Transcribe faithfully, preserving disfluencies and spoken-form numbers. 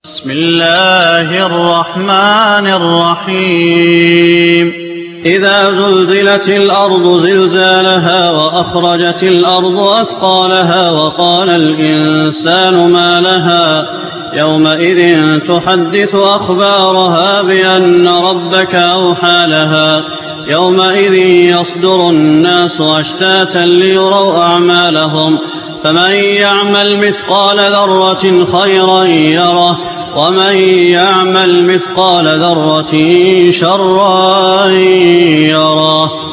بسم الله الرحمن الرحيم إذا زلزلت الأرض زلزالها وأخرجت الأرض أثقالها وقال الإنسان ما لها يومئذ تحدث أخبارها بأن ربك أوحى لها يومئذ يصدر الناس أشتاتا ليروا أعمالهم فمن يعمل مثقال ذرة خيرا يره ومن يعمل مثقال ذرة شرا يره.